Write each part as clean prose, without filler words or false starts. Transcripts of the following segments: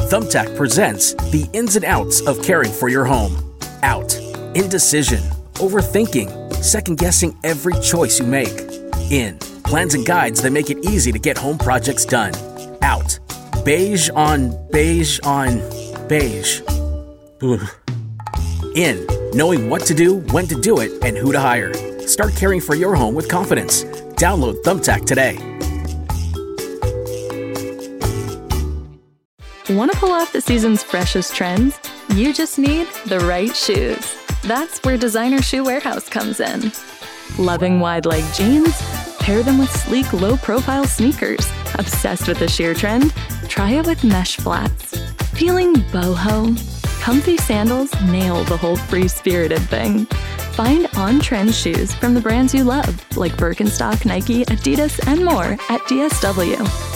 Thumbtack presents the ins and outs of caring for your home. Out. Indecision. Overthinking. Second-guessing every choice you make. In. Plans and guides that make it easy to get home projects done. Out. Beige on beige on beige. Ugh. In. Knowing what to do, when to do it, and who to hire. Start caring for your home with confidence. Download Thumbtack today. Want to pull off the season's freshest trends? You just need the right shoes. That's where Designer Shoe Warehouse comes in. Loving wide-leg jeans? Pair them with sleek, low-profile sneakers. Obsessed with the sheer trend? Try it with mesh flats. Feeling boho? Comfy sandals nail the whole free-spirited thing. Find on-trend shoes from the brands you love, like Birkenstock, Nike, Adidas, and more at DSW.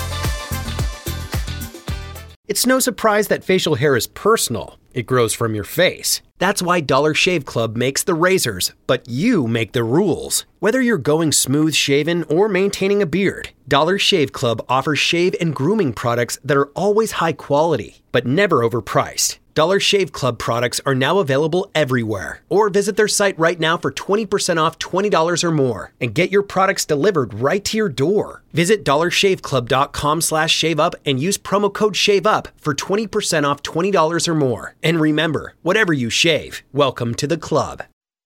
It's no surprise that facial hair is personal. It grows from your face. That's why Dollar Shave Club makes the razors, but you make the rules. Whether you're going smooth shaven or maintaining a beard, Dollar Shave Club offers shave and grooming products that are always high quality, but never overpriced. Dollar Shave Club products are now available everywhere. Or visit their site right now for 20% off $20 or more and get your products delivered right to your door. Visit dollarshaveclub.com/shaveup and use promo code SHAVEUP for 20% off $20 or more. And remember, whatever you shave, welcome to the club.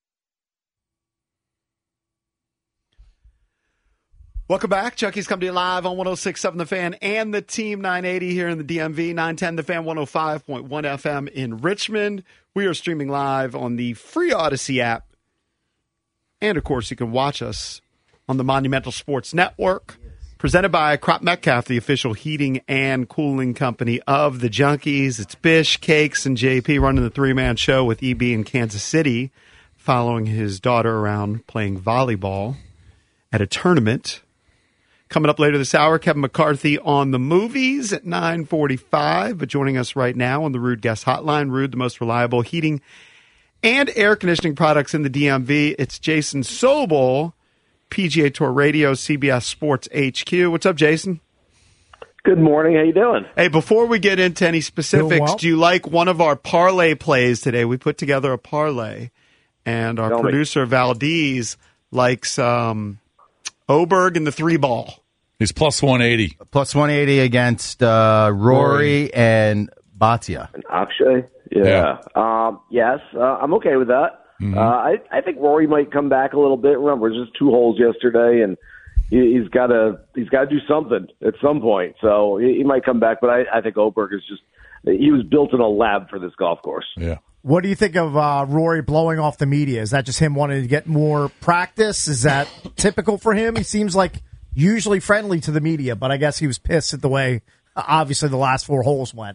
Welcome back. Chucky's coming to you live on 106.7 The Fan and the Team 980 here in the DMV, 910 The Fan, 105.1 FM in Richmond. We are streaming live on the free Odyssey app. And, of course, you can watch us on the Monumental Sports Network, presented by Crop Metcalf, the official heating and cooling company of the Junkies. It's Bish, Cakes, and JP running the three-man show with EB in Kansas City, following his daughter around playing volleyball at a tournament. Coming up later this hour, Kevin McCarthy on the movies at 9:45. But joining us right now on the Rude Guest Hotline, Rude, the most reliable heating and air conditioning products in the DMV. It's Jason Sobel, PGA Tour Radio, CBS Sports HQ. What's up, Jason? Good morning. How you doing? Hey, before we get into any specifics, do you like one of our parlay plays today? We put together a parlay, and our producer, Valdez, likes Oberg and the 3-ball. He's plus 180. Plus 180 against Rory and Bhatia. And Akshay? Yeah. Yes, I'm okay with that. Mm-hmm. I think Rory might come back a little bit. Remember, it was just 2 holes yesterday, and he's got to do something at some point. So he might come back, but I think Oberg is he was built in a lab for this golf course. Yeah. What do you think of Rory blowing off the media? Is that just him wanting to get more practice? Is that typical for him? He seems like usually friendly to the media, but I guess he was pissed at the way, obviously, the last 4 holes went.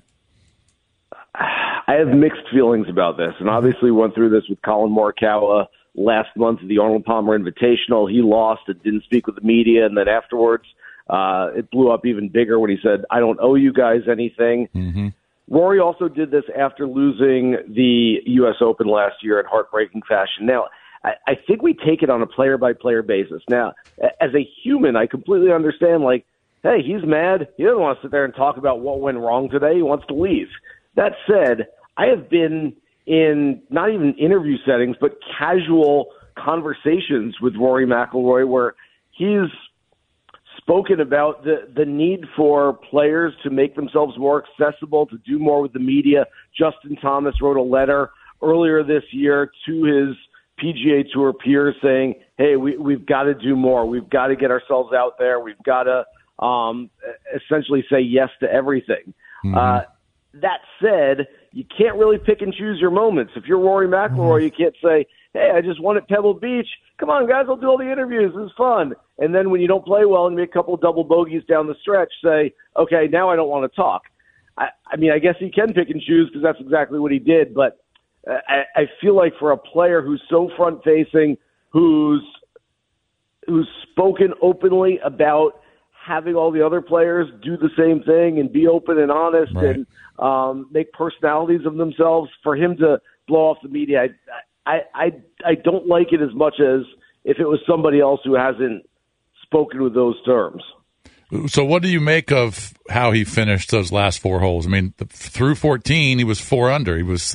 I have mixed feelings about this, and obviously went through this with Colin Morikawa last month at the Arnold Palmer Invitational. He lost and didn't speak with the media, and then afterwards it blew up even bigger when he said, "I don't owe you guys anything." Mm-hmm. Rory also did this after losing the U.S. Open last year in heartbreaking fashion. Now, I think we take it on a player-by-player basis. Now, as a human, I completely understand, hey, he's mad. He doesn't want to sit there and talk about what went wrong today. He wants to leave. That said, I have been in not even interview settings, but casual conversations with Rory McIlroy where he's spoken about the need for players to make themselves more accessible, to do more with the media. Justin Thomas wrote a letter earlier this year to his PGA Tour peers saying, hey, we've got to do more. We've got to get ourselves out there. We've got to essentially say yes to everything. Mm-hmm. That said, you can't really pick and choose your moments. If you're Rory McIlroy, you can't say, hey, I just won at Pebble Beach. Come on, guys, I'll do all the interviews. This is fun. And then when you don't play well and you make a couple of double bogeys down the stretch, say, okay, now I don't want to talk. I guess he can pick and choose because that's exactly what he did. But I feel like for a player who's so front-facing, who's spoken openly about having all the other players do the same thing and be open and honest and make personalities of themselves, for him to blow off the media, I don't like it as much as if it was somebody else who hasn't spoken with those terms. So what do you make of how he finished those last 4 holes? I mean, through 14, he was 4 under.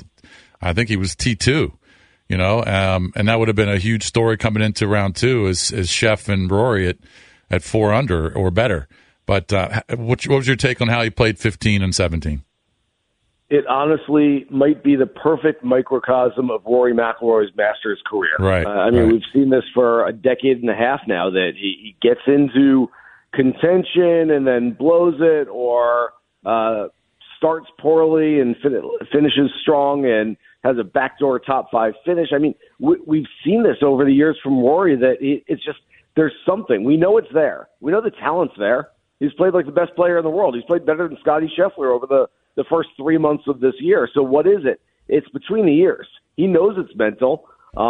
I think he was T2, and that would have been a huge story coming into round 2 as Sheff and Rory at 4 under or better. But what was your take on how he played 15 and 17? It honestly might be the perfect microcosm of Rory McIlroy's Masters career. Right. We've seen this for a decade and a half now, that he gets into contention and then blows it, or starts poorly and finishes strong and has a backdoor top 5 finish. I mean, we've seen this over the years from Rory, that it's just, there's something. We know it's there. We know the talent's there. He's played like the best player in the world. He's played better than Scottie Scheffler over the first 3 months of this year. So what is it? It's between the ears. He knows it's mental.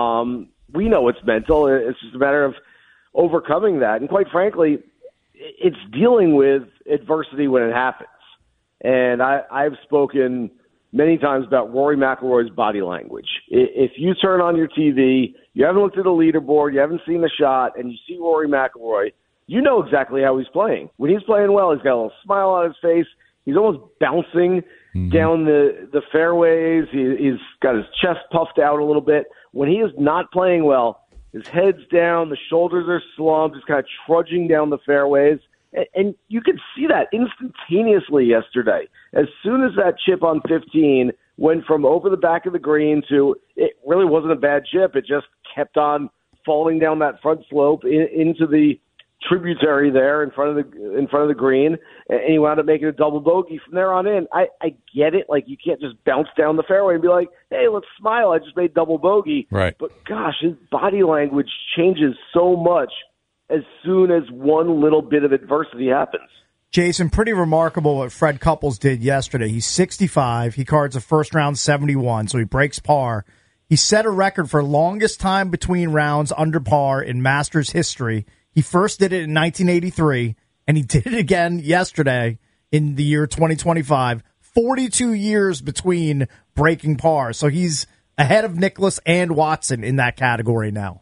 We know it's mental. It's just a matter of overcoming that. And quite frankly, it's dealing with adversity when it happens. And I've spoken many times about Rory McIlroy's body language. If you turn on your TV, you haven't looked at the leaderboard, you haven't seen the shot, and you see Rory McIlroy, you know exactly how he's playing. When he's playing well, he's got a little smile on his face. He's almost bouncing down the fairways. He's got his chest puffed out a little bit. When he is not playing well, his head's down, the shoulders are slumped, he's kind of trudging down the fairways. And you could see that instantaneously yesterday. As soon as that chip on 15 went from over the back of the green to, it really wasn't a bad chip. It just kept on falling down that front slope into the tributary there in front of the green, and he wound up making a double bogey from there on in. I get it. Like, you can't just bounce down the fairway and be like, hey, let's smile, I just made double bogey. Right. But gosh, his body language changes so much as soon as one little bit of adversity happens. Jason, pretty remarkable what Fred Couples did yesterday. He's 65. He cards a first round 71, so he breaks par. He set a record for longest time between rounds under par in Masters history. He first did it in 1983, and he did it again yesterday in the year 2025. 42 years between breaking par. So he's ahead of Nicklaus and Watson in that category now.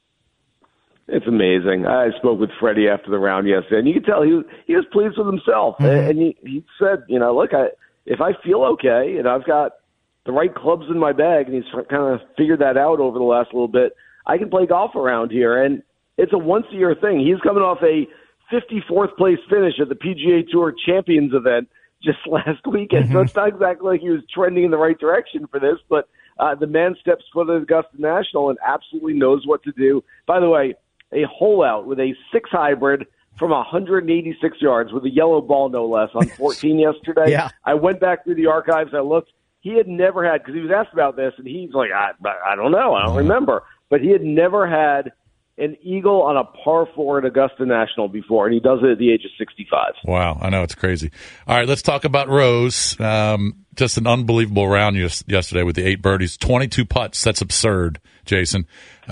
It's amazing. I spoke with Freddie after the round yesterday, and you could tell he was pleased with himself. Mm-hmm. And he said, look, if I feel okay and I've got the right clubs in my bag, and he's kind of figured that out over the last little bit, I can play golf around here. And it's a once-a-year thing. He's coming off a 54th place finish at the PGA Tour Champions event just last weekend. Mm-hmm. So it's not exactly like he was trending in the right direction for this, but the man steps foot at Augusta National and absolutely knows what to do. By the way, a hole out with a 6 hybrid from 186 yards with a yellow ball, no less, on 14 yesterday. Yeah. I went back through the archives. I looked. He had never had, because he was asked about this, and he's like, I don't know. I don't remember. But he had never had an eagle on a par 4 at Augusta National before, and he does it at the age of 65. Wow, I know, it's crazy. All right, let's talk about Rose. Just an unbelievable round yesterday with the 8 birdies, 22 putts. That's absurd, Jason.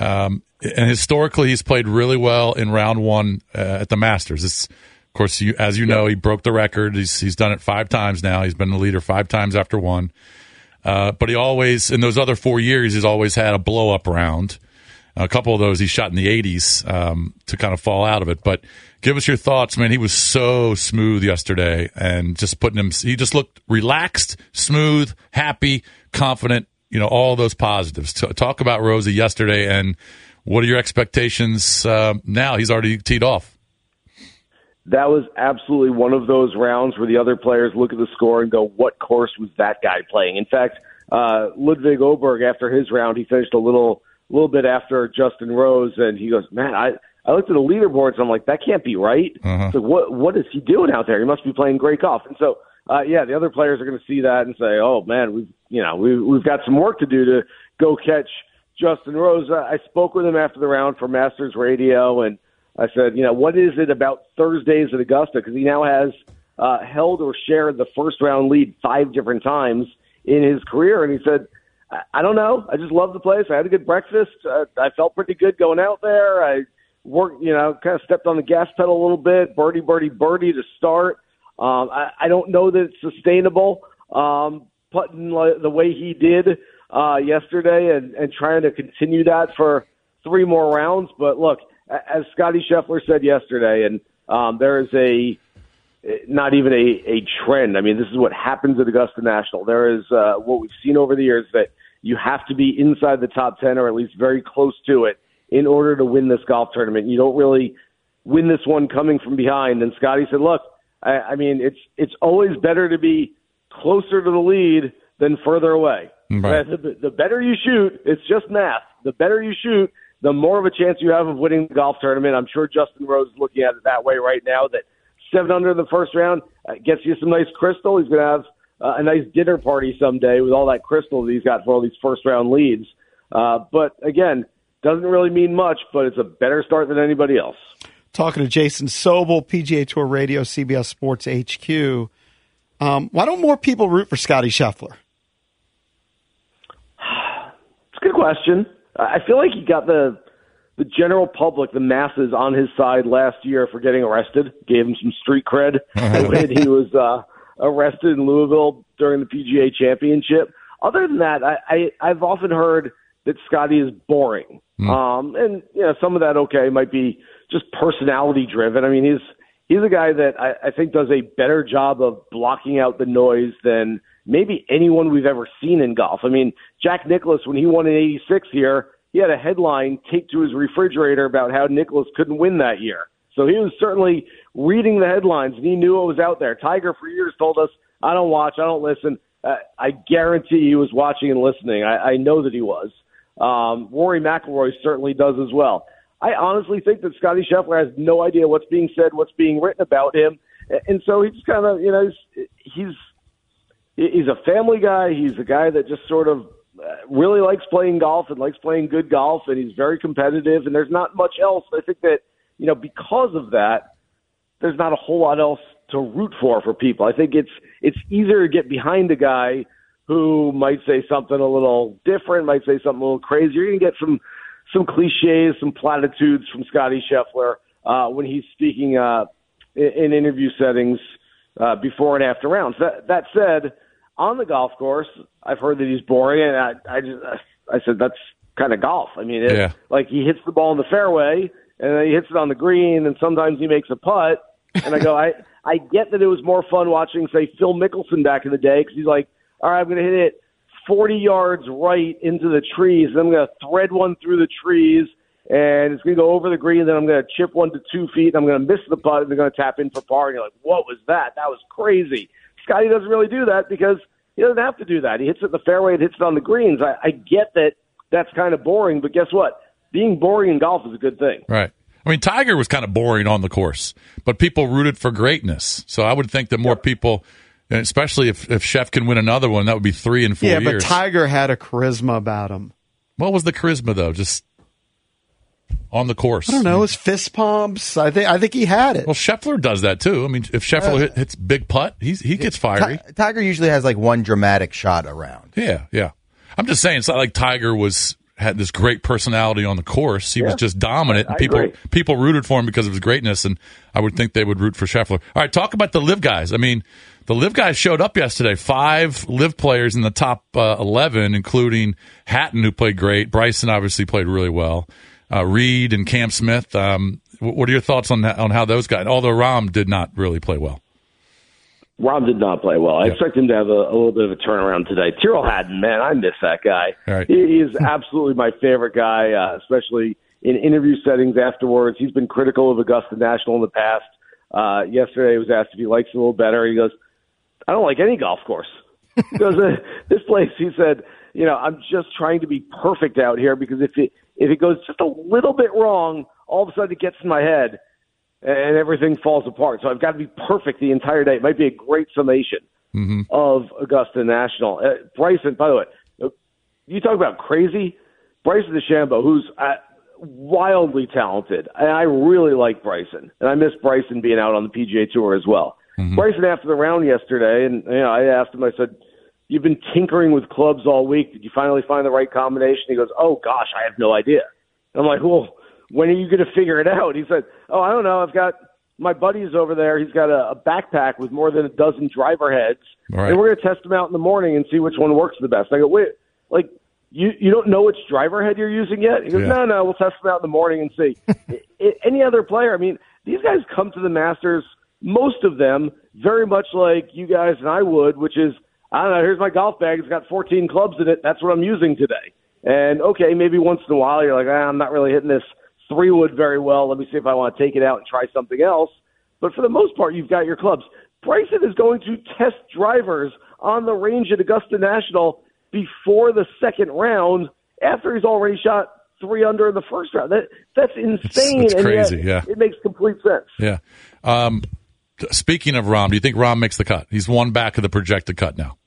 And historically, he's played really well in round 1 at the Masters. Of course, as you know, he broke the record. He's done it 5 times now. He's been the leader 5 times after 1. But he always, in those other 4 years, he's always had a blow-up round. A couple of those he shot in the 80s to kind of fall out of it. But give us your thoughts, man. He was so smooth yesterday, and just he just looked relaxed, smooth, happy, confident, all those positives. Talk about Rosie yesterday, and what are your expectations now? He's already teed off. That was absolutely one of those rounds where the other players look at the score and go, what course was that guy playing? In fact, Ludwig Oberg, after his round, he finished a little bit after Justin Rose, and he goes, man, I looked at the leaderboards, and I'm like, that can't be right. Uh-huh. So what is he doing out there? He must be playing great golf. And so, the other players are going to see that and say, oh, man, we've got some work to do to go catch Justin Rose. I spoke with him after the round for Masters Radio, and I said, what is it about Thursdays at Augusta? Because he now has held or shared the first-round lead 5 different times in his career. And he said, I don't know. I just love the place. I had a good breakfast. I felt pretty good going out there. I worked, kind of stepped on the gas pedal a little bit, birdie to start. I don't know that it's sustainable, putting the way he did yesterday and trying to continue that for 3 more rounds. But look, as Scottie Scheffler said yesterday, and There is not even a trend. I mean, this is what happens at Augusta National. There is what we've seen over the years that you have to be inside the top 10 or at least very close to it in order to win this golf tournament. You don't really win this one coming from behind. And Scotty said, look, I mean, it's always better to be closer to the lead than further away. Right. The better you shoot, it's just math. The better you shoot, the more of a chance you have of winning the golf tournament. I'm sure Justin Rose is looking at it that way right now, that 7 under in the first round gets you some nice crystal. He's going to have a nice dinner party someday with all that crystal that he's got for all these first-round leads. But, again, doesn't really mean much, but it's a better start than anybody else. Talking to Jason Sobel, PGA Tour Radio, CBS Sports HQ. Why don't more people root for Scotty Scheffler? It's a good question. I feel like he got the general public, the masses, on his side last year for getting arrested. Gave him some street cred when he was arrested in Louisville during the PGA Championship. Other than that, I've often heard that Scotty is boring. And some of that, might be just personality driven. I mean, he's a guy that I think does a better job of blocking out the noise than maybe anyone we've ever seen in golf. I mean, Jack Nicklaus, when he won in '86 here, he had a headline taped to his refrigerator about how Nicklaus couldn't win that year. So he was certainly reading the headlines, and he knew what was out there. Tiger, for years, told us, I don't watch, I don't listen. I guarantee he was watching and listening. I know that he was. Rory McIlroy certainly does as well. I honestly think that Scotty Scheffler has no idea what's being said, what's being written about him. And so he's kind of, he's a family guy. He's a guy that just sort of really likes playing golf and likes playing good golf, and he's very competitive, and there's not much else. I think that, because of that, there's not a whole lot else to root for people. I think it's easier to get behind a guy who might say something a little different, might say something a little crazy. You're going to get some cliches, some platitudes from Scotty Scheffler when he's speaking in interview settings before and after rounds. That said, on the golf course, I've heard that he's boring, and I said that's kind of golf. I mean, like he hits the ball in the fairway, and then he hits it on the green, and sometimes he makes a putt. And I go, I get that it was more fun watching, say, Phil Mickelson back in the day, because he's like, all right, I'm going to hit it 40 yards right into the trees, and I'm going to thread one through the trees, and it's going to go over the green, and then I'm going to chip 1 to 2 feet, and I'm going to miss the putt, and they're going to tap in for par. And you're like, what was that? That was crazy. Scotty doesn't really do that because he doesn't have to do that. He hits it in the fairway and hits it on the greens. I get that that's kind of boring, but guess what? Being boring in golf is a good thing. Right. I mean, Tiger was kind of boring on the course, but people rooted for greatness. So I would think that more people, and especially if Sheff can win another one, that would be 3 and 4 years. Yeah, but Tiger had a charisma about him. What was the charisma, though? Just on the course? I don't know. His fist pumps. I think he had it. Well, Scheffler does that, too. I mean, if Scheffler hits big putt, he gets fiery. Tiger usually has like one dramatic shot around. Yeah. I'm just saying, it's not like Tiger had this great personality on the course. He was just dominant, and people rooted for him because of his greatness, and I would think they would root for Scheffler. All right, talk about the LIV guys. I mean, the LIV guys showed up yesterday. 5 LIV players in the top 11, including Hatton, who played great. Bryson obviously played really well. Reed and Cam Smith. What are your thoughts on how those guys, although Rahm did not really play well? Rahm did not play well. I expect him to have a little bit of a turnaround today. Tyrrell Hatton, man, I miss that guy. Right. He is absolutely my favorite guy, especially in interview settings afterwards. He's been critical of Augusta National in the past. Yesterday he was asked if he likes it a little better. He goes, I don't like any golf course. He goes, this place, he said, I'm just trying to be perfect out here because if it goes just a little bit wrong, all of a sudden it gets in my head and everything falls apart. So I've got to be perfect the entire day. It might be a great summation of Augusta National. Bryson, by the way, you talk about crazy. Bryson DeChambeau, who's wildly talented. I really like Bryson, and I miss Bryson being out on the PGA Tour as well. Bryson, after the round yesterday, and I asked him, I said, you've been tinkering with clubs all week. Did you finally find the right combination? He goes, oh, gosh, I have no idea. And I'm like, well, when are you going to figure it out? He said, oh, I don't know. I've got my buddies over there. He's got a backpack with more than a dozen driver heads. Right. And we're going to test them out in the morning and see which one works the best. I go, wait, like, you don't know which driver head you're using yet? He goes, no, we'll test them out in the morning and see. Any other player, I mean, these guys come to the Masters, most of them, very much like you guys and I would, which is, I don't know, here's my golf bag. It's got 14 clubs in it. That's what I'm using today. And, okay, maybe once in a while you're like, I'm not really hitting this 3-wood very well. Let me see if I want to take it out and try something else. But for the most part, you've got your clubs. Bryson is going to test drivers on the range at Augusta National before the second round after he's already shot 3 under in the first round. That's insane. It's crazy, yeah. It makes complete sense. Yeah. Speaking of Rahm, do you think Rahm makes the cut? He's one back of the projected cut now.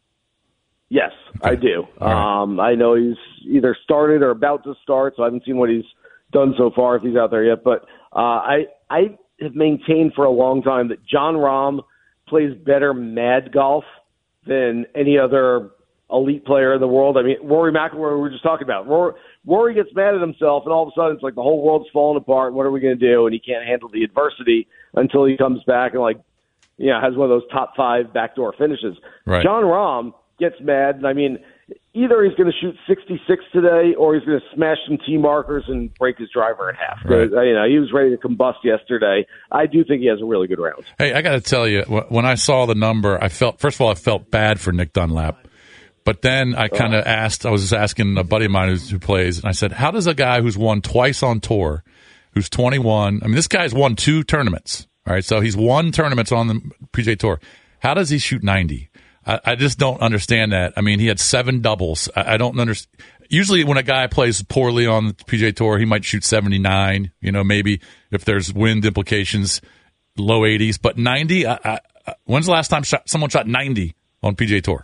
Yes, okay. I do. Right. I know he's either started or about to start, so I haven't seen what he's done so far, if he's out there yet. But I have maintained for a long time that Jon Rahm plays better mad golf than any other elite player in the world. I mean, Rory McIlroy, we were just talking about. Rory gets mad at himself, and all of a sudden it's like the whole world's falling apart. What are we going to do? And he can't handle the adversity until he comes back and, has one of those top 5 backdoor finishes. Right. Jon Rahm gets mad, and I mean, either he's going to shoot 66 today or he's going to smash some tee markers and break his driver in half. Right. He was ready to combust yesterday. I do think he has a really good round. Hey, I got to tell you, when I saw the number, first of all, I felt bad for Nick Dunlap. But then I kind of I was just asking a buddy of mine who plays, and I said, how does a guy who's won twice on tour, who's 21, I mean, this guy's won 2 tournaments, all right? So he's won tournaments on the PGA Tour. How does he shoot 90? I just don't understand that. I mean, he had 7 doubles. I don't understand. Usually when a guy plays poorly on the PGA Tour, he might shoot 79, maybe if there's wind implications, low 80s. But 90, when's the last time someone shot 90 on PGA Tour?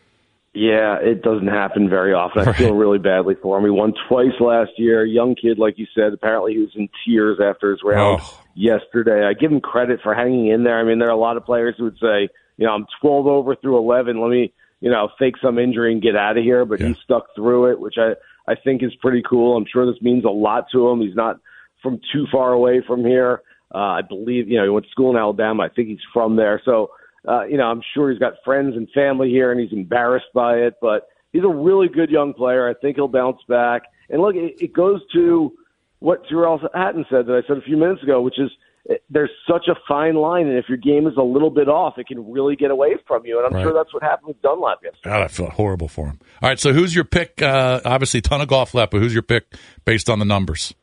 Yeah, it doesn't happen very often. I Right. feel really badly for him. He won twice last year. Young kid, like you said. Apparently he was in tears after his round yesterday. I give him credit for hanging in there. I mean, there are a lot of players who would say, I'm 12 over through 11. Let me, fake some injury and get out of here. But he stuck through it, which I think is pretty cool. I'm sure this means a lot to him. He's not from too far away from here. I believe, he went to school in Alabama. I think he's from there. So, I'm sure he's got friends and family here, and he's embarrassed by it. But he's a really good young player. I think he'll bounce back. And look, it goes to what Tyrrell Hatton said that I said a few minutes ago, which is there's such a fine line, and if your game is a little bit off, it can really get away from you. And I'm sure that's what happened with Dunlap yesterday. God, I felt horrible for him. All right, so who's your pick? Obviously, a ton of golf left, but who's your pick based on the numbers?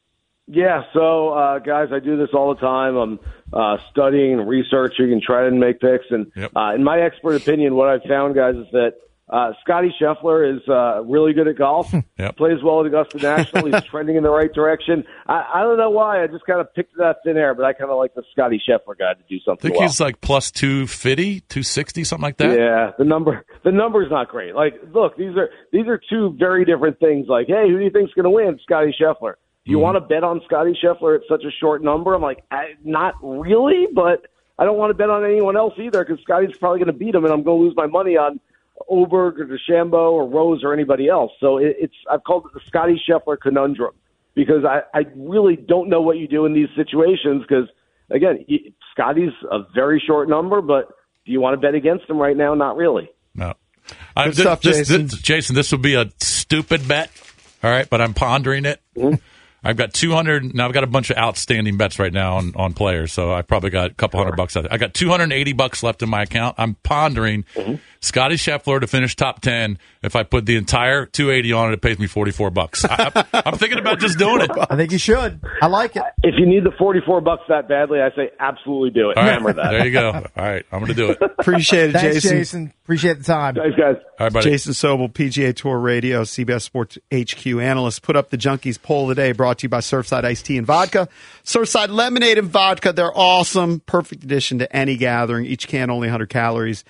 Yeah, so, guys, I do this all the time. I'm studying and researching and trying to make picks. And in my expert opinion, what I've found, guys, is that Scotty Scheffler is really good at golf, plays well at Augusta National. He's trending in the right direction. I don't know why. I just kind of picked that thin air, but I kind of like the Scotty Scheffler guy to do something I think he's like plus 250, 260, something like that. Yeah, the number's not great. Like, look, these are 2 very different things. Like, hey, who do you think's going to win? Scotty Scheffler. Do you want to bet on Scotty Scheffler at such a short number? I'm like, not really, but I don't want to bet on anyone else either because Scotty's probably going to beat him, and I'm going to lose my money on Oberg or DeChambeau or Rose or anybody else. So I've called it the Scotty Scheffler conundrum because I really don't know what you do in these situations because, again, Scotty's a very short number, but do you want to bet against him right now? Not really. No. Good stuff, Jason. Jason, this would be a stupid bet, all right, but I'm pondering it. Mm-hmm. I've got 200. Now I've got a bunch of outstanding bets right now on players, so I probably got a couple $100 out there. I got $280 left in my account. I'm pondering Scotty Scheffler to finish top 10. If I put the entire 280 on it, it pays me $44. I'm thinking about just doing it. I think you should. I like it. If you need the $44 that badly, I say absolutely do it. All right, hammer that. There you go. All right, I'm going to do it. Appreciate it, Thanks, Jason. Jason. Appreciate the time. Thanks, guys. All right, buddy. Jason Sobel, PGA Tour Radio, CBS Sports HQ analyst, put up the Junkies poll today, brought to you by Surfside Iced Tea and Vodka. Surfside Lemonade and Vodka, they're awesome. Perfect addition to any gathering. Each can only 100 calories,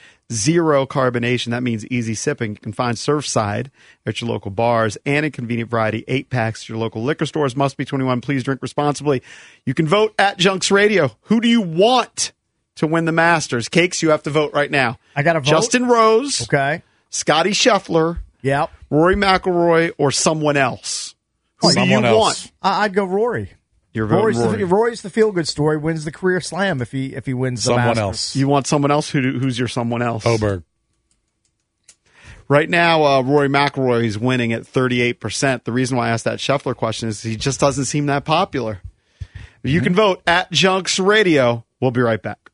0 carbonation. That means easy sipping. You can find Surfside at your local bars and in convenient variety 8-packs at your local liquor stores. Must be 21. Please drink responsibly. You can vote at Junks Radio. Who do you want to win the Masters? Cakes, you have to vote right now. I got to vote. Justin Rose. Okay. Scotty Scheffler. Yep. Rory McIlroy or someone else? Who do you Someone else. want? I'd go Rory. You're voting Rory's the feel-good story. Wins the career slam if he wins the Someone Masters. else. You want someone else? Who's your someone else? Oberg. Right now, Rory McIlroy is winning at 38%. The reason why I asked that Scheffler question is he just doesn't seem that popular. You can vote at Junks Radio. We'll be right back.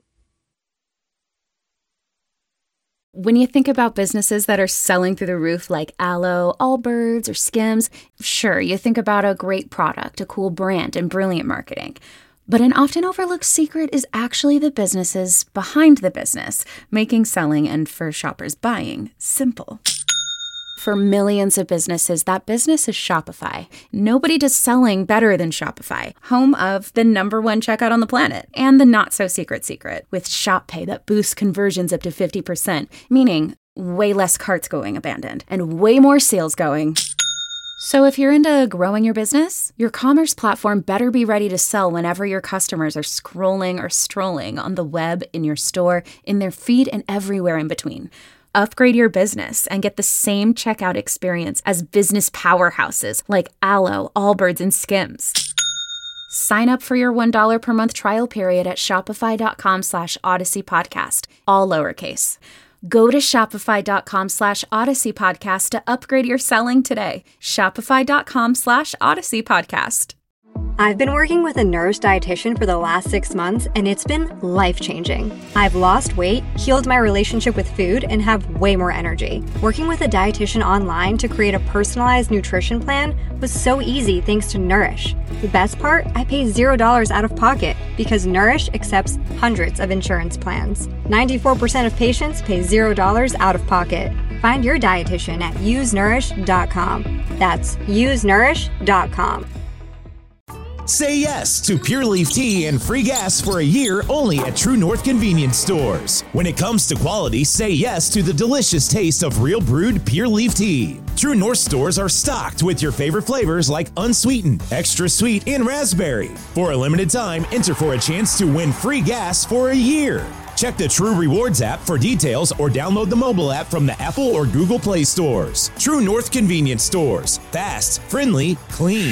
When you think about businesses that are selling through the roof like Aloe, Allbirds, or Skims, sure, you think about a great product, a cool brand, and brilliant marketing. But an often overlooked secret is actually the businesses behind the business, making selling and, for shoppers, buying simple. For millions of businesses, that business is Shopify. Nobody does selling better than Shopify, home of the #1 checkout on the planet, and the not-so-secret secret, with Shop Pay that boosts conversions up to 50%, meaning way less carts going abandoned, and way more sales going. So if you're into growing your business, your commerce platform better be ready to sell whenever your customers are scrolling or strolling on the web, in your store, in their feed, and everywhere in between. Upgrade your business and get the same checkout experience as business powerhouses like Aloe, Allbirds, and Skims. Sign up for your $1 per month trial period at shopify.com/Odyssey Podcast, all lowercase. Go to shopify.com/Odyssey Podcast to upgrade your selling today. Shopify.com/Odyssey Podcast. I've been working with a Nourish dietitian for the last 6 months, and it's been life-changing. I've lost weight, healed my relationship with food, and have way more energy. Working with a dietitian online to create a personalized nutrition plan was so easy thanks to Nourish. The best part? I pay $0 out of pocket because Nourish accepts hundreds of insurance plans. 94% of patients pay $0 out of pocket. Find your dietitian at usenourish.com. That's usenourish.com. Say yes to Pure Leaf Tea and free gas for a year only at True North Convenience Stores. When it comes to quality, say yes to the delicious taste of real brewed Pure Leaf Tea. True North stores are stocked with your favorite flavors like unsweetened, extra sweet, and raspberry. For a limited time, enter for a chance to win free gas for a year. Check the True Rewards app for details or download the mobile app from the Apple or Google Play stores. True North Convenience Stores. Fast, friendly, clean.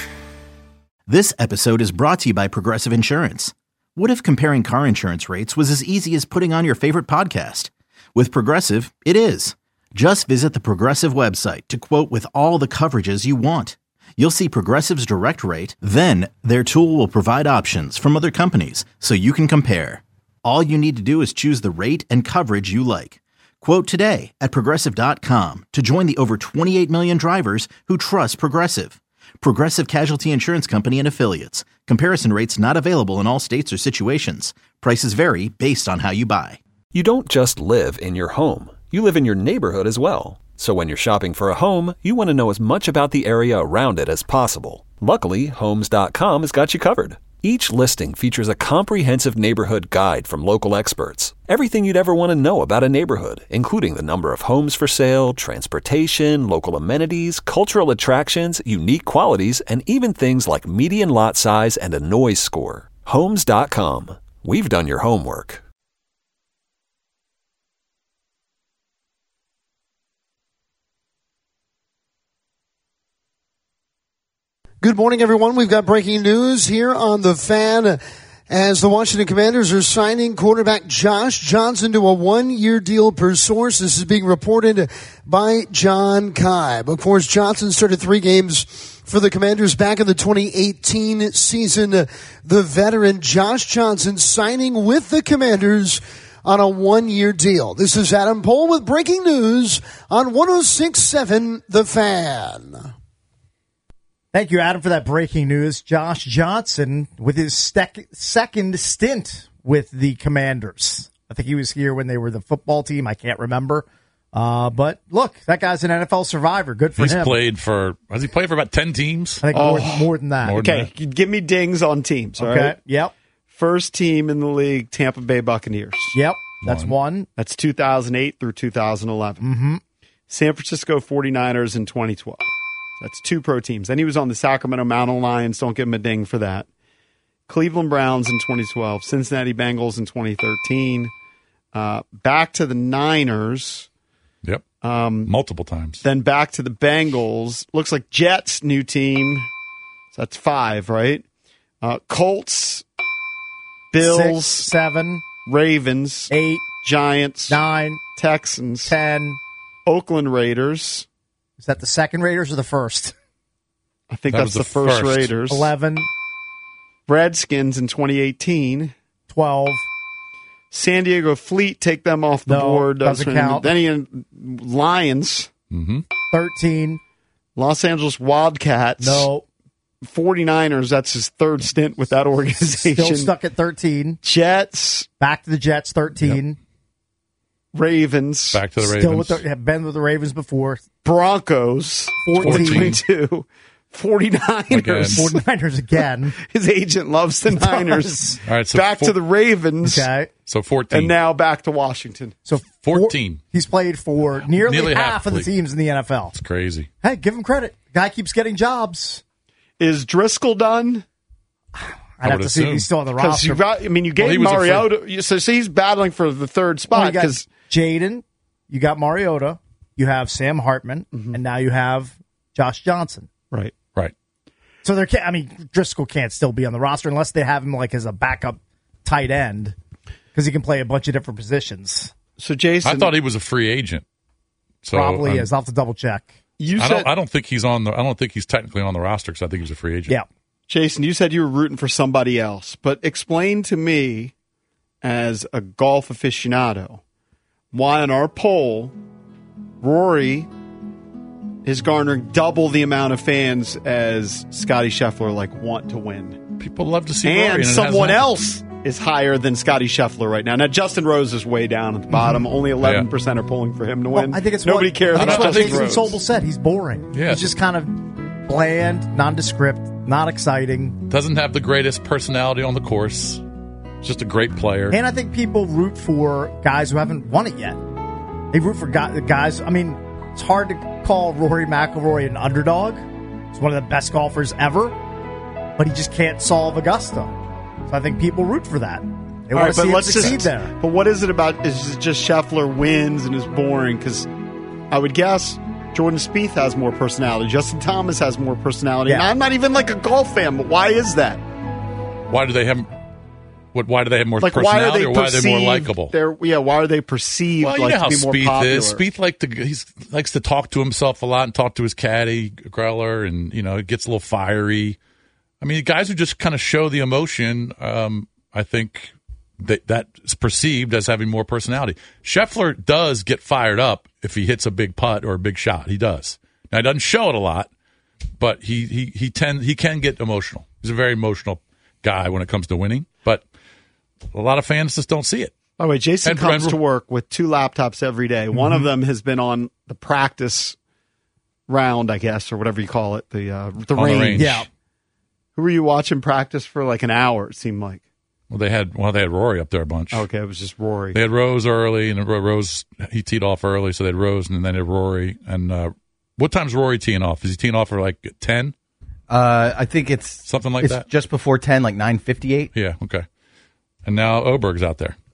This episode is brought to you by Progressive Insurance. What if comparing car insurance rates was as easy as putting on your favorite podcast? With Progressive, it is. Just visit the Progressive website to quote with all the coverages you want. You'll see Progressive's direct rate, then their tool will provide options from other companies so you can compare. All you need to do is choose the rate and coverage you like. Quote today at Progressive.com to join the over 28 million drivers who trust Progressive. Progressive Casualty Insurance Company and Affiliates. Comparison rates not available in all states or situations. Prices vary based on how you buy. You don't just live in your home. You live in your neighborhood as well. So when you're shopping for a home, you want to know as much about the area around it as possible. Luckily, Homes.com has got you covered. Each listing features a comprehensive neighborhood guide from local experts. Everything you'd ever want to know about a neighborhood, including the number of homes for sale, transportation, local amenities, cultural attractions, unique qualities, and even things like median lot size and a noise score. Homes.com. We've done your homework. Good morning, everyone. We've got breaking news here on The Fan as the Washington Commanders are signing quarterback Josh Johnson to a one-year deal per source. This is being reported by John Keim. Of course, Johnson started 3 games for the Commanders back in the 2018 season. The veteran Josh Johnson signing with the Commanders on a one-year deal. This is Adam Pohl with breaking news on 106.7 The Fan. Thank you, Adam, for that breaking news. Josh Johnson with his second stint with the Commanders. I think he was here when they were the football team. I can't remember. But look, that guy's an NFL survivor. Good for him. Has he played for about 10 teams? I think more than that. Okay, give me dings on teams, all right? Yep. First team in the league, Tampa Bay Buccaneers. Yep, that's one. That's 2008 through 2011. Mm-hmm. San Francisco 49ers in 2012. That's 2 pro teams. Then he was on the Sacramento Mountain Lions. Don't give him a ding for that. Cleveland Browns in 2012. Cincinnati Bengals in 2013. Back to the Niners. Yep. Multiple times. Then back to the Bengals. Looks like Jets, new team. So that's 5, right? Colts, Bills, 6, 7, Ravens, 8, Giants, 9, Texans, 10. Oakland Raiders. Is that the second Raiders or the first? I think that's the first Raiders. 11. Redskins in 2018. 12. San Diego Fleet, take them off the board. Doesn't count. Then Lions. 13. Los Angeles Wildcats. No. 49ers, that's his third stint with that organization. Still stuck at 13. Jets. Back to the Jets, 13. Yep. Ravens. Back to the Ravens. Ravens. Have been with the Ravens before. Broncos. 14. 49ers. 49ers again. His agent loves the Niners. All right, so back to the Ravens. Okay. So 14. And now back to Washington. So 14. He's played for nearly half of the league. teams in the NFL. It's crazy. Hey, give him credit. Guy keeps getting jobs. Is Driscoll done? I'd have to see if he's still on the roster. You gave Mariota. So he's battling for the third spot. Because Jaden, you got Mariota, you have Sam Hartman, and now you have Josh Johnson. Right. So Driscoll can't still be on the roster unless they have him like as a backup tight end because he can play a bunch of different positions. So Jason, I thought he was a free agent. So probably is. I'll have to double check. I don't think he's on the. I don't think he's technically on the roster because I think he was a free agent. Yeah. Jason, you said you were rooting for somebody else, but explain to me, as a golf aficionado, why on our poll, Rory is garnering double the amount of fans as Scotty Scheffler want to win. People love to see Rory. And someone else is higher than Scotty Scheffler right now. Now, Justin Rose is way down at the bottom. Only 11% are pulling for him to win. I think it's Nobody cares about what Justin Jason Rose. Sobel said. He's boring. Yeah. He's just kind of bland, nondescript, not exciting. Doesn't have the greatest personality on the course. Just a great player. And I think people root for guys who haven't won it yet. They root for guys. I mean, it's hard to call Rory McIlroy an underdog. He's one of the best golfers ever, but he just can't solve Augusta. So I think people root for that. They want to see him succeed there. But what is it about? Is it just Scheffler wins and is boring? Because I would guess Jordan Spieth has more personality. Justin Thomas has more personality. Yeah. And I'm not even like a golf fan, but why is that? Why do they have? Why do they have more Like, personality, or why are they more likable? Why are they perceived Well, you know how to be more Spieth popular? is. Spieth likes to talk to himself a lot and talk to his caddy Greller, and it gets a little fiery. I mean, guys who just kind of show the emotion, I think that's perceived as having more personality. Scheffler does get fired up if he hits a big putt or a big shot. He does. Now, he doesn't show it a lot, but he can get emotional. He's a very emotional guy when it comes to winning, but a lot of fans just don't see it. By the way, Jason comes to work with 2 laptops every day. One of them has been on the practice round, I guess, or whatever you call it, the range. Yeah. Who were you watching practice for like an hour, it seemed like? Well, they had Rory up there a bunch. Okay, it was just Rory. They had Rose early, and Rose, he teed off early, so they had Rose, and then they had Rory. And what time's Rory teeing off? Is he teeing off for like 10? I think it's something like that. Just before 10, like 9:58. Yeah, okay. And now Oberg's out there.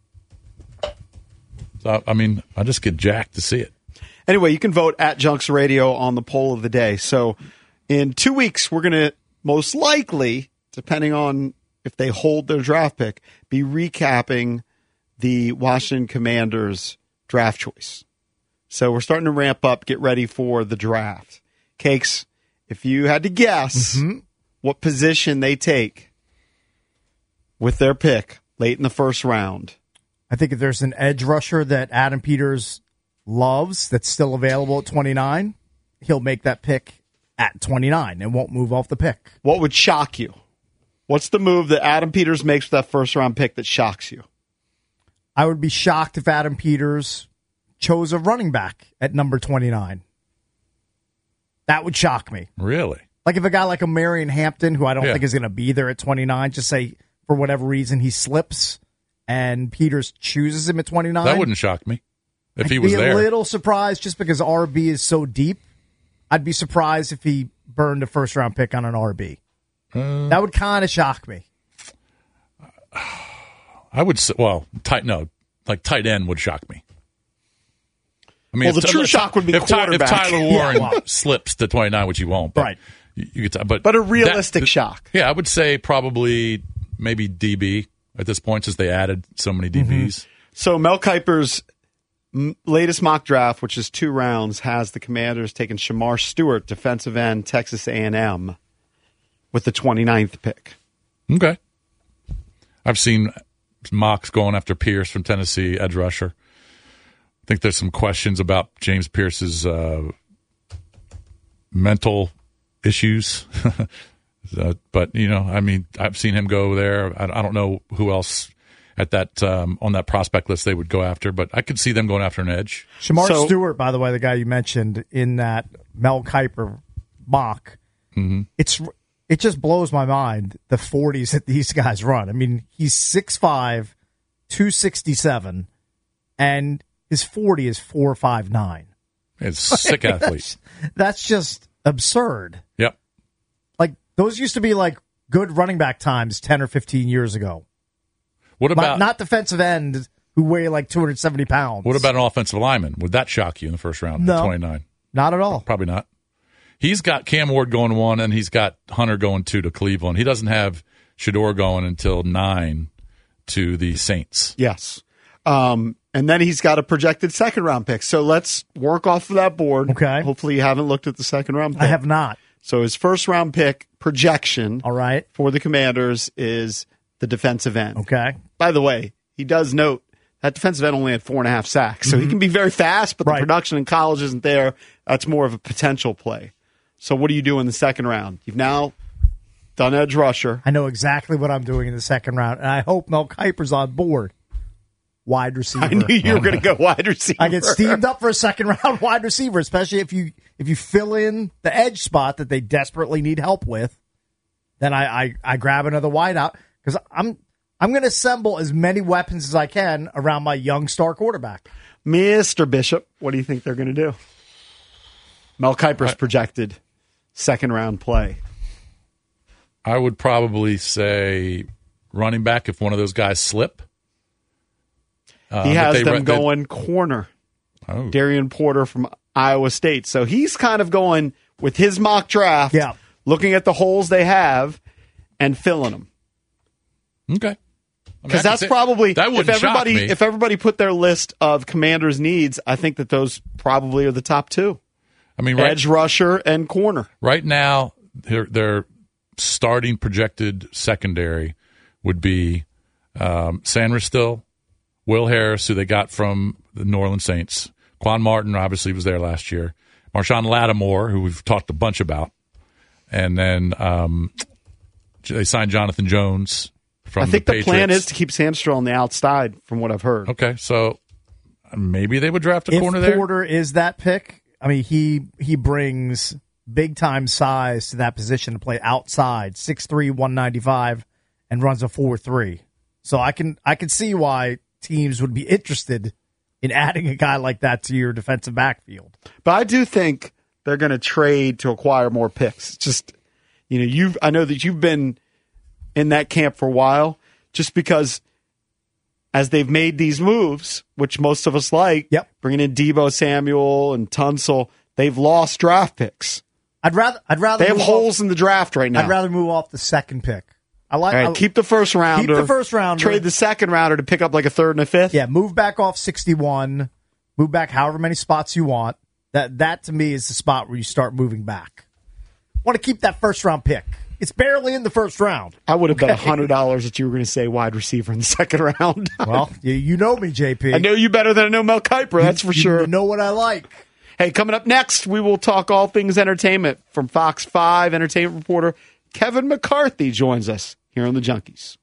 So, I mean, I just get jacked to see it. Anyway, you can vote at Junks Radio on the poll of the day. So in 2 weeks, we're going to most likely, depending on if they hold their draft pick, be recapping the Washington Commanders draft choice. So we're starting to ramp up, get ready for the draft. Cakes, if you had to guess what position they take with their pick late in the first round. I think if there's an edge rusher that Adam Peters loves that's still available at 29, he'll make that pick at 29 and won't move off the pick. What would shock you? What's the move that Adam Peters makes with that first-round pick that shocks you? I would be shocked if Adam Peters chose a running back at number 29. That would shock me. Really? Like if a guy like a Marion Hampton, who I don't think is going to be there at 29, just say for whatever reason he slips and Peters chooses him at 29. That wouldn't shock me if he was there. I'd be a little surprised just because RB is so deep. I'd be surprised if he burned a first-round pick on an RB. That would kind of shock me. I would say, tight end would shock me. I mean, the true shock would be quarterback. If Tyler Warren slips to 29, which he won't. But right. You could, but a realistic shock. Yeah, I would say probably maybe DB at this point since they added so many DBs. So Mel Kiper's latest mock draft, which is 2 rounds, has the Commanders taking Shamar Stewart, defensive end, Texas A&M, with the 29th pick. Okay. I've seen mocks going after Pierce from Tennessee, edge rusher. I think there's some questions about James Pierce's mental issues. But, I've seen him go there. I don't know who else at that on that prospect list they would go after, but I could see them going after an edge. Shamar Stewart, by the way, the guy you mentioned in that Mel Kiper mock, it just blows my mind, the 40s that these guys run. I mean, he's 6'5", 267, and his 40 is 4.59. It's sick athlete. That's just absurd. Yep. Like, those used to be like good running back times 10 or 15 years ago. What about not defensive end who weigh like 270 pounds? What about an offensive lineman? Would that shock you in the first round? No, at 29? Not at all. Probably not. He's got Cam Ward going 1, and he's got Hunter going 2 to Cleveland. He doesn't have Shedeur going until 9 to the Saints. Yes. And then he's got a projected second-round pick. So let's work off of that board. Okay. Hopefully you haven't looked at the second-round pick. I have not. So his first-round pick projection all right, for the Commanders is the defensive end. Okay. By the way, he does note that defensive end only had 4.5 sacks. So he can be very fast, but the production in college isn't there. That's more of a potential play. So what do you do in the second round? You've now done edge rusher. I know exactly what I'm doing in the second round, and I hope Mel Kiper's on board. Wide receiver. I knew you were going to go wide receiver. I get steamed up for a second round wide receiver, especially if you fill in the edge spot that they desperately need help with. Then I grab another wide out because I'm going to assemble as many weapons as I can around my young star quarterback. Mr. Bishop, what do you think they're going to do? Mel Kiper's projected second-round play. I would probably say running back if one of those guys slip. He has them going corner. Oh. Darian Porter from Iowa State. So he's kind of going with his mock draft, looking at the holes they have and filling them. Okay. Because that's probably, that wouldn't shock me. If everybody put their list of Commanders' needs, I think that those probably are the top two. I mean, edge rusher and corner. Right now, their starting projected secondary would be Sanders still, Will Harris, who they got from the New Orleans Saints, Quan Martin, obviously was there last year, Marshawn Lattimore, who we've talked a bunch about, and then they signed Jonathan Jones from I think the the Patriots. plan is to keep Sandster on the outside, from what I've heard. Okay, so maybe they would draft a corner there. If Porter is that pick, I mean, he brings big-time size to that position to play outside, 6'3", 195, and runs a 4.3. So I can see why teams would be interested in adding a guy like that to your defensive backfield. But I do think they're going to trade to acquire more picks. It's just, I know that you've been in that camp for a while, just because as they've made these moves, which most of us like, bringing in Deebo Samuel and Tunsil, they've lost draft picks. I'd rather they have holes in the draft right now. I'd rather move off the second pick. Keep the first rounder. Keep the first rounder. Trade the second rounder to pick up like a third and a fifth. Yeah, move back off 61. Move back however many spots you want. That to me is the spot where you start moving back. Want to keep that first round pick. It's barely in the first round. I would have bet $100 that you were going to say wide receiver in the second round. Well, you know me, JP. I know you better than I know Mel Kiper, that's for sure. You know what I like. Hey, coming up next, we will talk all things entertainment from Fox 5 entertainment reporter Kevin McCarthy joins us here on The Junkies.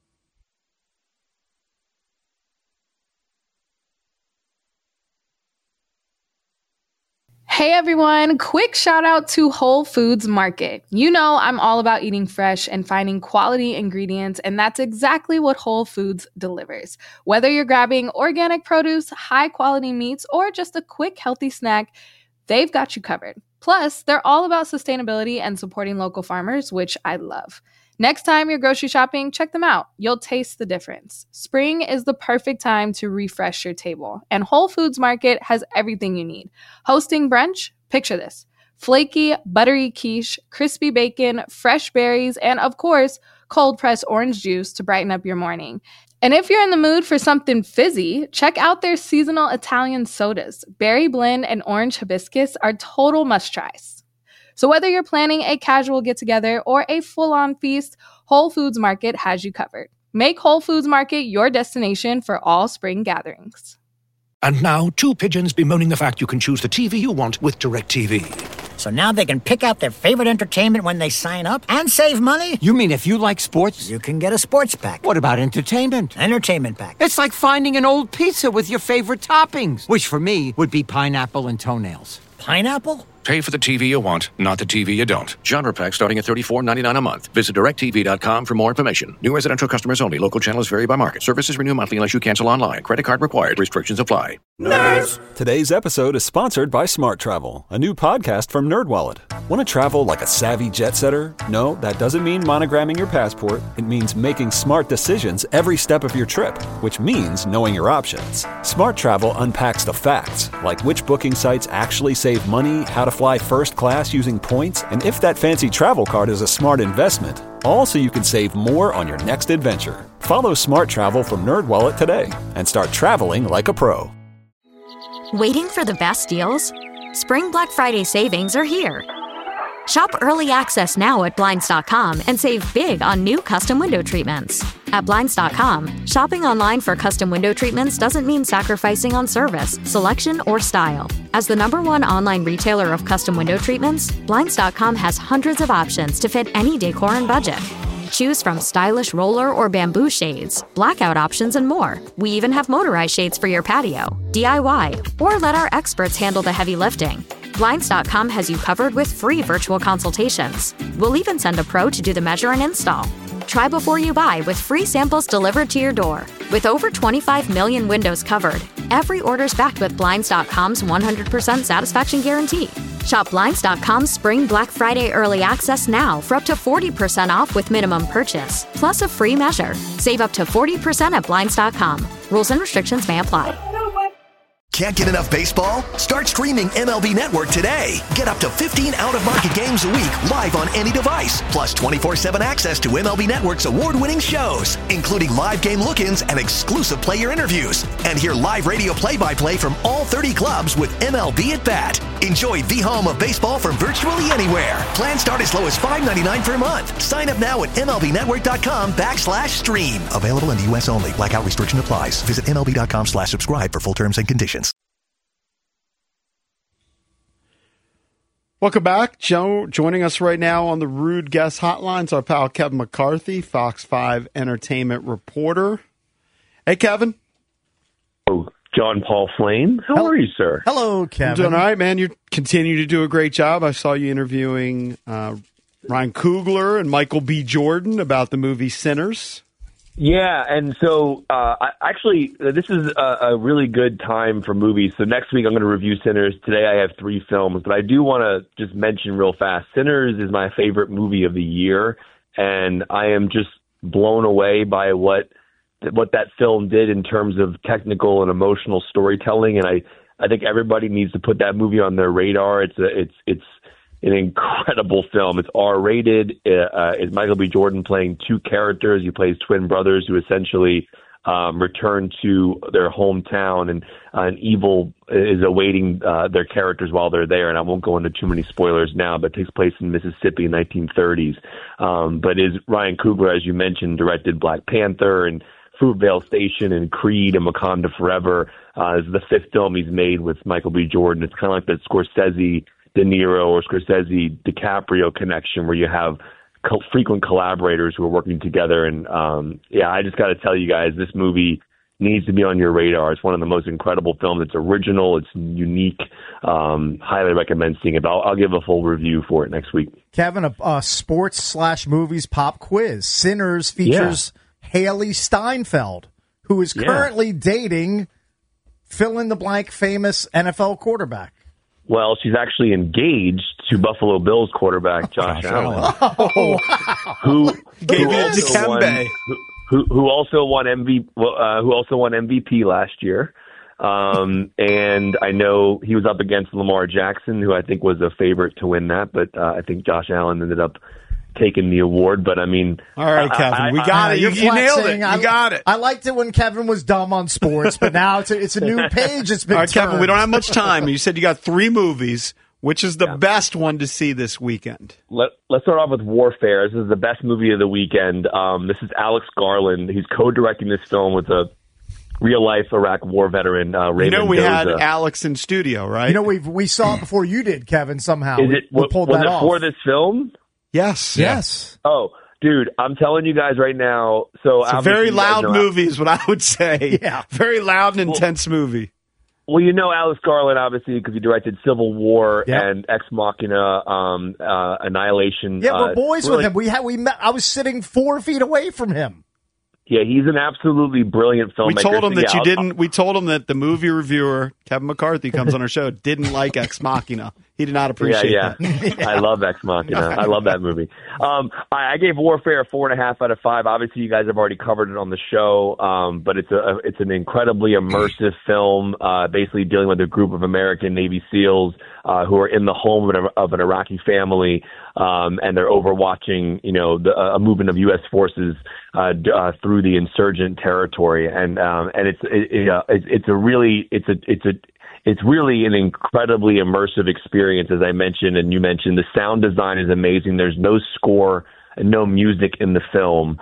Hey everyone, quick shout out to Whole Foods Market. You know I'm all about eating fresh and finding quality ingredients, and that's exactly what Whole Foods delivers. Whether you're grabbing organic produce, high quality meats, or just a quick healthy snack, they've got you covered. Plus, they're all about sustainability and supporting local farmers, which I love. Next time you're grocery shopping, check them out. You'll taste the difference. Spring is the perfect time to refresh your table, and Whole Foods Market has everything you need. Hosting brunch? Picture this. Flaky, buttery quiche, crispy bacon, fresh berries, and of course, cold-pressed orange juice to brighten up your morning. And if you're in the mood for something fizzy, check out their seasonal Italian sodas. Berry blend and orange hibiscus are total must-tries. So whether you're planning a casual get-together or a full-on feast, Whole Foods Market has you covered. Make Whole Foods Market your destination for all spring gatherings. And now, two pigeons bemoaning the fact you can choose the TV you want with DirecTV. So now they can pick out their favorite entertainment when they sign up and save money? You mean if you like sports? You can get a sports pack. What about entertainment? Entertainment pack. It's like finding an old pizza with your favorite toppings, which for me would be pineapple and toenails. Pineapple? Pay for the TV you want, not the TV you don't. Genre pack starting at $34.99 a month. Visit DirecTV.com for more information. New residential customers only. Local channels vary by market. Services renew monthly unless you cancel online. Credit card required. Restrictions apply. Nerds! Today's episode is sponsored by Smart Travel, a new podcast from NerdWallet. Want to travel like a savvy jet setter? No, that doesn't mean monogramming your passport. It means making smart decisions every step of your trip, which means knowing your options. Smart Travel unpacks the facts, like which booking sites actually save money, how to fly first class using points, and if that fancy travel card is a smart investment. All so you can save more on your next adventure. Follow Smart Travel from NerdWallet today and start traveling like a pro. Waiting for the best deals? Spring Black Friday savings are here. Shop early access now at Blinds.com and save big on new custom window treatments. At Blinds.com, shopping online for custom window treatments doesn't mean sacrificing on service, selection, or style. As the #1 online retailer of custom window treatments, Blinds.com has hundreds of options to fit any decor and budget. Choose from stylish roller or bamboo shades, blackout options, and more. We even have motorized shades for your patio, DIY, or let our experts handle the heavy lifting. Blinds.com has you covered with free virtual consultations. We'll even send a pro to do the measure and install. Try before you buy with free samples delivered to your door. With over 25 million windows covered, every order's backed with Blinds.com's 100% satisfaction guarantee. Shop Blinds.com's Spring Black Friday early access now for up to 40% off with minimum purchase, plus a free measure. Save up to 40% at Blinds.com. Rules and restrictions may apply. Can't get enough baseball? Start streaming MLB Network today. Get up to 15 out-of-market games a week live on any device. Plus 24/7 access to MLB Network's award-winning shows, including live game look-ins and exclusive player interviews. And hear live radio play-by-play from all 30 clubs with MLB at Bat. Enjoy the home of baseball from virtually anywhere. Plans start as low as $5.99 per month. Sign up now at MLBnetwork.com/stream. Available in the U.S. only. Blackout restriction applies. Visit MLB.com/subscribe for full terms and conditions. Welcome back. Joining us right now on the Rude Guest Hotline is our pal Kevin McCarthy, Fox 5 entertainment reporter. Hey, Kevin. Oh, John Paul Flame. How are you, sir? Hello, Kevin. I'm doing all right, man. You continue to do a great job. I saw you interviewing Ryan Coogler and Michael B. Jordan about the movie Sinners. Yeah, and so actually, this is a really good time for movies. So next week I'm going to review Sinners. Today I have 3 films, but I do want to just mention real fast, Sinners is my favorite movie of the year, and I am just blown away by what that film did in terms of technical and emotional storytelling, and I think everybody needs to put that movie on their radar. It's an incredible film. It's R-rated. It's Michael B. Jordan playing 2 characters. He plays twin brothers who essentially return to their hometown, and an evil is awaiting their characters while they're there. And I won't go into too many spoilers now, but it takes place in Mississippi in 1930s. But Ryan Coogler, as you mentioned, directed Black Panther and Fruitvale Station and Creed and Wakanda Forever. This is the 5th film he's made with Michael B. Jordan. It's kind of like the Scorsese De Niro or Scorsese DiCaprio connection, where you have frequent collaborators who are working together. And I just got to tell you guys, this movie needs to be on your radar. It's one of the most incredible films. It's original. It's unique. Highly recommend seeing it. But I'll give a full review for it next week. Kevin, a sports/movies pop quiz. Sinners features Haley Steinfeld, who is currently dating fill-in-the-blank famous NFL quarterback. Well, she's actually engaged to Buffalo Bills quarterback Josh Allen, who also won MVP last year. And I know he was up against Lamar Jackson, who I think was a favorite to win that, but I think Josh Allen ended up taking the award. But I mean, all right, Kevin, we got it. You nailed it. You got it. I liked it when Kevin was dumb on sports, but now it's a new page. It's been all right, Kevin. We don't have much time. You said you got 3 movies. Which is the best one to see this weekend? Let's start off with Warfare. This is the best movie of the weekend. This is Alex Garland. He's co-directing this film with a real-life Iraq War veteran, Raymond we Doza. had Alex in studio, right? We saw it before you did, Kevin. Somehow Is it, we pulled was that it off for this film? Yes. Yes. Oh, dude, I'm telling you guys right now. So It's a very loud movie is what I would say. Yeah. Very loud and intense movie. Well, you know Alex Garland, obviously, because he directed Civil War and Ex Machina, Annihilation. Yeah, we're boys with him. We met. I was sitting 4 feet away from him. Yeah, he's an absolutely brilliant filmmaker. We told him that we told him that the movie reviewer, Kevin McCarthy, comes on our show, didn't like Ex Machina. He did not appreciate that. I love Ex Machina. I love that movie. I gave Warfare a 4.5 out of 5. Obviously, you guys have already covered it on the show, but it's an incredibly immersive film, basically dealing with a group of American Navy SEALs who are in the home of an Iraqi family, and they're overwatching, a movement of U.S. forces through the insurgent territory, and it's really an incredibly immersive experience, as I mentioned, and you mentioned. The sound design is amazing. There's no score and no music in the film.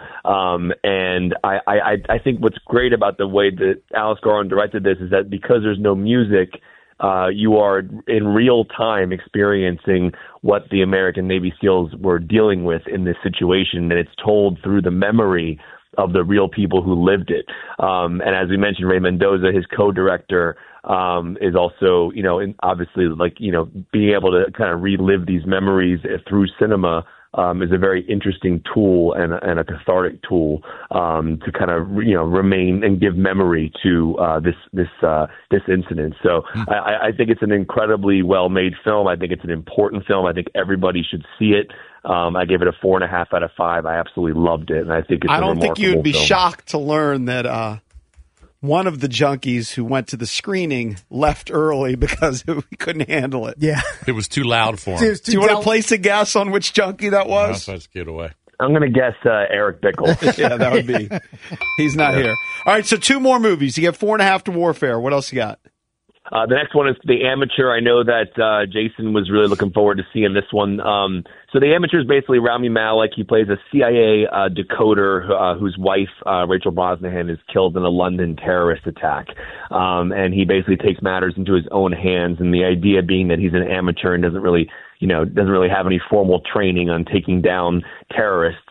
And I think what's great about the way that Alex Garland directed this is that because there's no music, you are in real time experiencing what the American Navy SEALs were dealing with in this situation, and it's told through the memory of the real people who lived it. And as we mentioned, Ray Mendoza, his co-director, is also, obviously being able to kind of relive these memories through cinema is a very interesting tool and a cathartic tool to kind of remain and give memory to this incident. So I think it's an incredibly well-made film. I think it's an important film. I think everybody should see it. I gave it a 4.5 out of 5. I absolutely loved it, and I think it's. I don't think you'd be film. shocked to learn that one of the junkies who went to the screening left early because we couldn't handle it. Yeah, it was too loud for him. Do you want to place a guess on which junkie that was? Let's get away. I'm going to guess Eric Bickle. Yeah, that would be. He's not here. All right, so 2 more movies. You get 4.5 to Warfare. What else you got? The next one is The Amateur. I know that Jason was really looking forward to seeing this one. So The Amateur is basically Rami Malek. He plays a CIA decoder whose wife, Rachel Brosnahan, is killed in a London terrorist attack. And he basically takes matters into his own hands. And the idea being that he's an amateur and doesn't really have any formal training on taking down terrorists.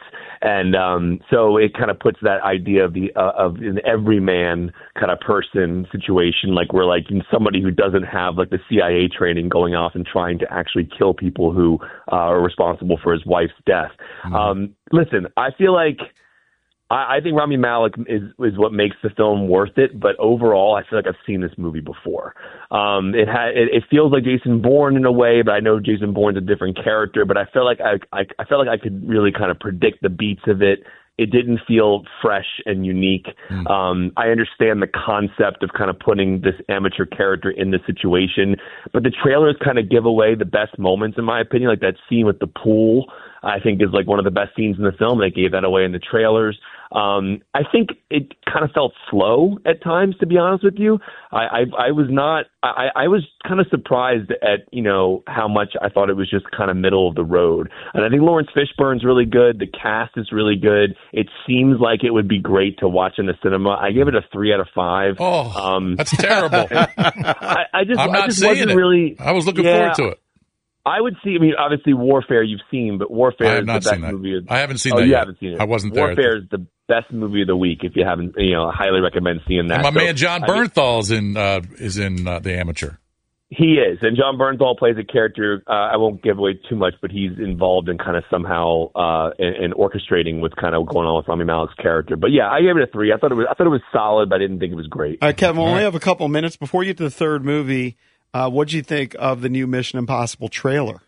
And so it kind of puts that idea of an everyman kind of person situation, like we're like somebody who doesn't have like the CIA training going off and trying to actually kill people who are responsible for his wife's death. Mm-hmm. Listen, I feel like I think Rami Malek is what makes the film worth it, but overall, I feel like I've seen this movie before. It feels like Jason Bourne in a way, but I know Jason Bourne's a different character. But I felt like I could really kind of predict the beats of it. It didn't feel fresh and unique. I understand the concept of kind of putting this amateur character in the situation, but the trailers kind of give away the best moments, in my opinion. Like that scene with the pool, I think is like one of the best scenes in the film. They gave that away in the trailers. I think it kind of felt slow at times, to be honest with you. I was kind of surprised at, how much I thought it was just kind of middle of the road. And I think Lawrence Fishburne's really good. The cast is really good. It seems like it would be great to watch in the cinema. I give it a 3 out of 5. Oh, that's terrible. I just seeing wasn't really. I was looking forward to it. I would see. I mean, obviously, Warfare you've seen, but Warfare is the best movie. I haven't seen that you yet. Haven't seen it. I wasn't there. Warfare is the best movie of the week. If you haven't, I highly recommend seeing that. And my man John Bernthal is in The Amateur. He is, and John Bernthal plays a character. I won't give away too much, but he's involved in kind of somehow in orchestrating what's kind of going on with Rami Malek's character. But yeah, I gave it a 3. I thought it was solid, but I didn't think it was great. All right, Kevin, we only have a couple minutes before you get to the third movie. What'd you think of the new Mission Impossible trailer?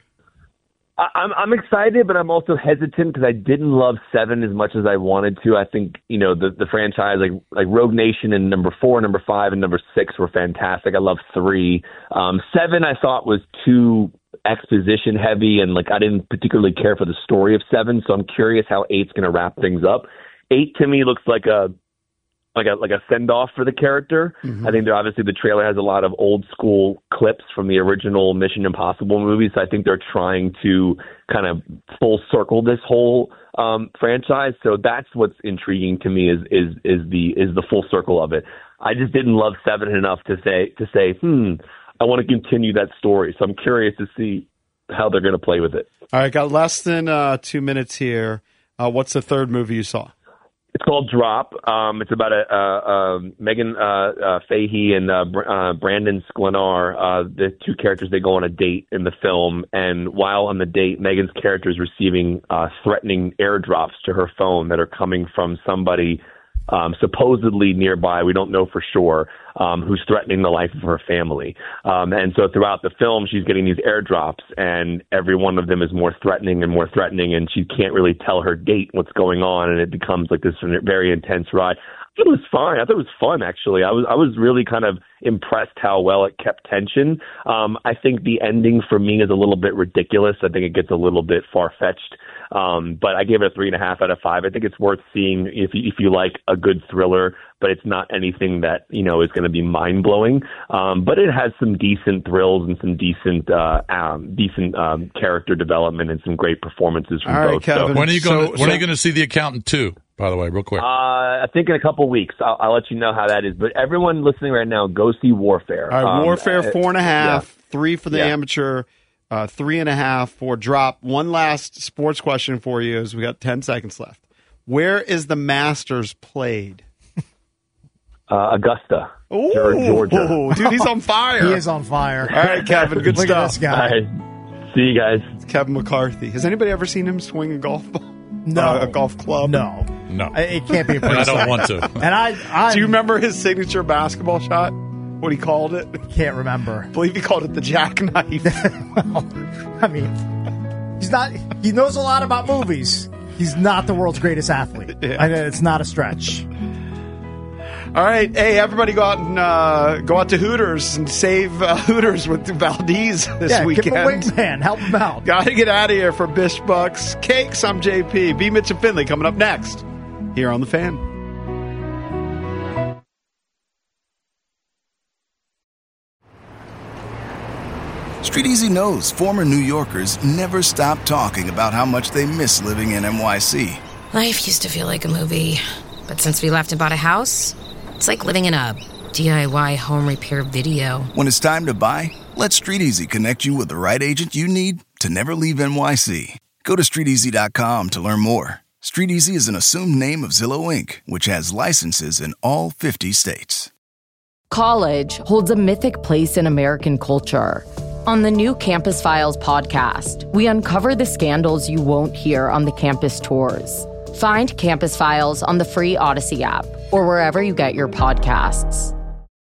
I'm excited, but I'm also hesitant because I didn't love 7 as much as I wanted to. I think, the franchise, like Rogue Nation and number 4, number 5, and number 6 were fantastic. I love 3. 7 I thought was too exposition heavy, and I didn't particularly care for the story of 7, so I'm curious how 8's going to wrap things up. 8 to me looks like a like a send off for the character. I think that obviously the trailer has a lot of old school clips from the original Mission Impossible movies. So I think they're trying to kind of full circle this whole franchise. So that's what's intriguing to me is the full circle of it. I just didn't love Seven enough to say I want to continue that story. So I'm curious to see how they're going to play with it. All right, got less than 2 minutes here. What's the third movie you saw? It's called Drop. It's about Megan Fahey and Brandon Sklenar, the two characters. They go on a date in the film, and while on the date, Megan's character is receiving threatening airdrops to her phone that are coming from somebody supposedly nearby. We don't know for sure, who's threatening the life of her family. And so throughout the film, she's getting these airdrops, and every one of them is more threatening, and she can't really tell her date what's going on, and it becomes like this very intense ride. I thought it was fine. I thought it was fun, actually. I was really kind of impressed how well it kept tension. I think the ending for me is a little bit ridiculous. I think it gets a little bit far-fetched. But I gave it a 3.5 out of 5. I think it's worth seeing if you like a good thriller, but it's not anything that, is going to be mind-blowing. But it has some decent thrills and some decent character development and some great performances from both. Kevin, so, when are you going to see The Accountant 2, by the way, real quick? I think in a couple weeks. I'll let you know how that is. But everyone listening right now, go see Warfare. All right, Warfare 4.5, 3 for the amateur. 3.5 for Drop. One last sports question for you as we got 10 seconds left. Where is the Masters played? Augusta, Ooh, Georgia. Dude, he's on fire. He is on fire. All right, Kevin, good Look stuff. At this guy. All right. See you guys. It's Kevin McCarthy. Has anybody ever seen him swing a golf ball? No. A golf club? No. It can't be a And I don't want to. And I Do you remember his signature basketball shot? What he called it? Can't remember. I believe he called it the jackknife. Well, I mean, he knows a lot about movies. He's not the world's greatest athlete. Yeah. It's not a stretch. All right. Hey, everybody go out to Hooters and save Hooters with Valdez this weekend. Give him a wingman. Help him out. Got to get out of here for Bish Bucks Cakes. I'm JP. B. Mitch and Finley coming up next here on The Fan. Street Easy knows former New Yorkers never stop talking about how much they miss living in NYC. Life used to feel like a movie, but since we left and bought a house, it's like living in a DIY home repair video. When it's time to buy, let Street Easy connect you with the right agent you need to never leave NYC. Go to StreetEasy.com to learn more. Street Easy is an assumed name of Zillow Inc., which has licenses in all 50 states. College holds a mythic place in American culture. On the new Campus Files podcast, we uncover the scandals you won't hear on the campus tours. Find Campus Files on the free Odyssey app or wherever you get your podcasts.